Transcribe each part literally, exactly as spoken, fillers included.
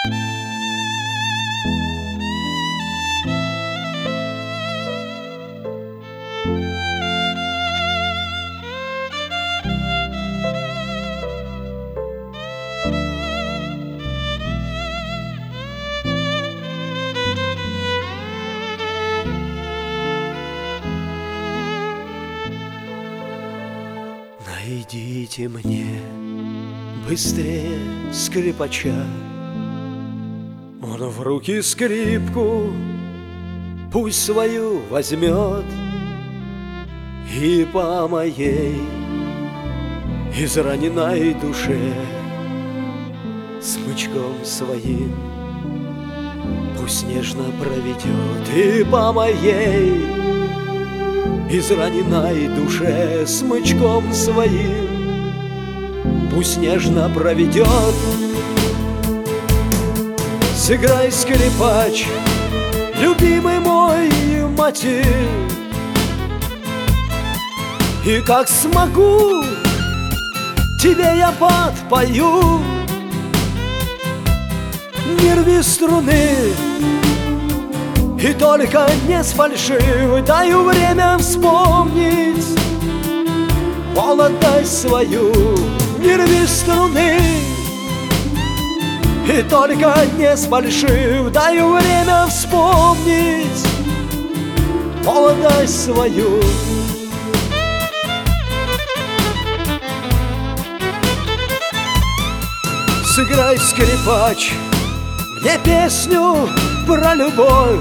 Найдите мне быстрее скрипача, он в руки скрипку пусть свою возьмет, и по моей израненной душе смычком своим пусть нежно проведет, и по моей израненной душе смычком своим пусть нежно проведет. Сыграй, скрипач, любимый мой мотив, и как смогу, тебе я подпою. Не рви струны, и только не сфальшивь, даю время вспомнить молодость свою. Не рви струны, и только не сфальшивь, даю время вспомнить молодость свою. Сыграй, скрипач, мне песню про любовь,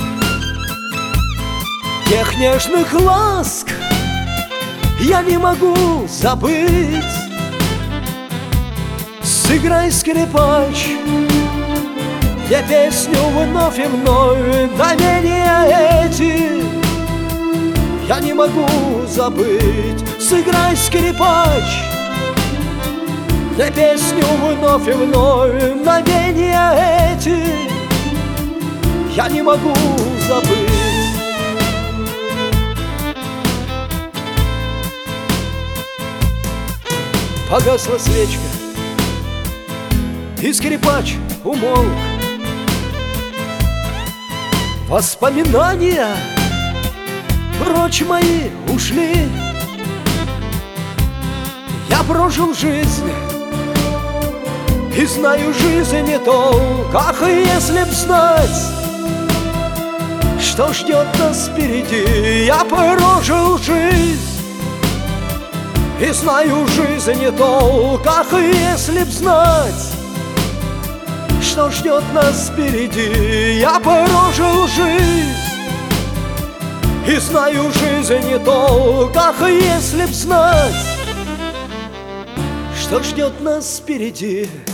тех нежных ласк я не могу забыть. Сыграй, скрипач, я песню вновь и вновь, мгновения эти я не могу забыть. Сыграй, скрипач, я песню вновь и вновь, мгновения эти я не могу забыть. Погасла свечка, и скрипач умолк. Воспоминания прочь мои ушли. Я прожил жизнь и знаю жизнь толк. Ах, если б знать, что ждет нас впереди. Я прожил жизнь и знаю жизнь толк. Ах, если б знать, что ждет нас впереди. Я прожил жизнь и знаю жизнь толк. Ах, если б знать, что ждет нас впереди.